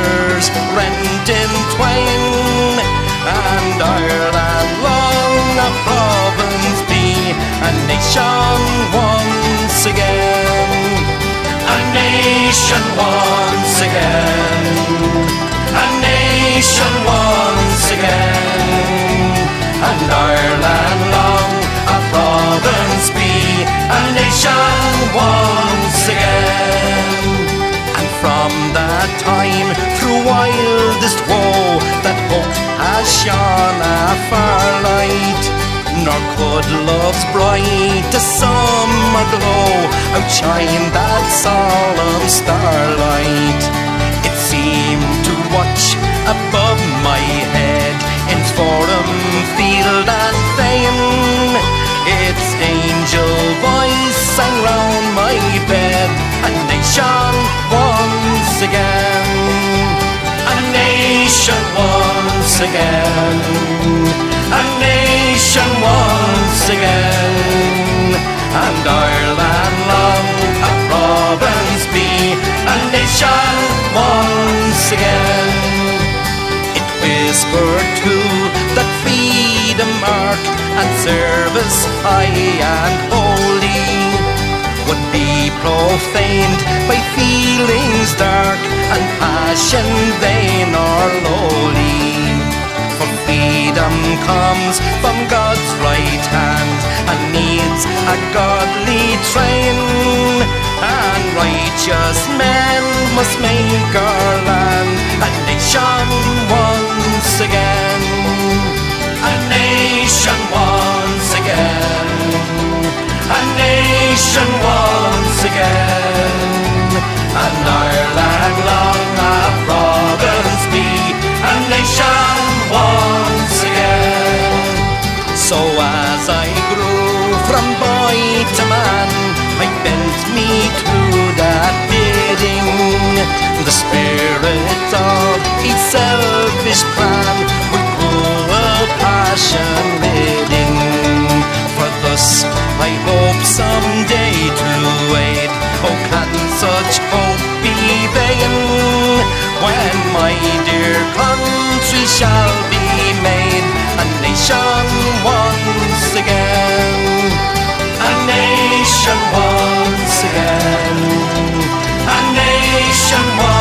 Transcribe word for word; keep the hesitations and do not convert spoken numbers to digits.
borders rent in twain, and Ireland long a province be, a nation once again, a nation once again, a nation once again, and Ireland long a province be, a nation once again. And from that time, through wildest woe, that hope has shone a far light, nor could love's brightest summer glow outshine that solemn starlight. It seemed to watch above my head in forum, field and fane, its angel voice sang round my bed, a nation once again, a nation once again, a nation once again, and Ireland long a province be, a nation once again. It whispered too that freedom, mark, and service high and holy would be profaned by feelings dark and passion vain or lowly. For freedom comes from God's right hand and needs a godly train, and righteous men must make our land a nation once again, a nation once again, a nation once again, and Ireland long a province be, a nation once again. So as I grew from boy to man, I bent me to that bidding, the spirit of each selfish plan with cruel passion leading. For thus I hope someday to aid, oh can such hope be vain, when my dear country shall be made a nation once again, a nation once again, a nation once again.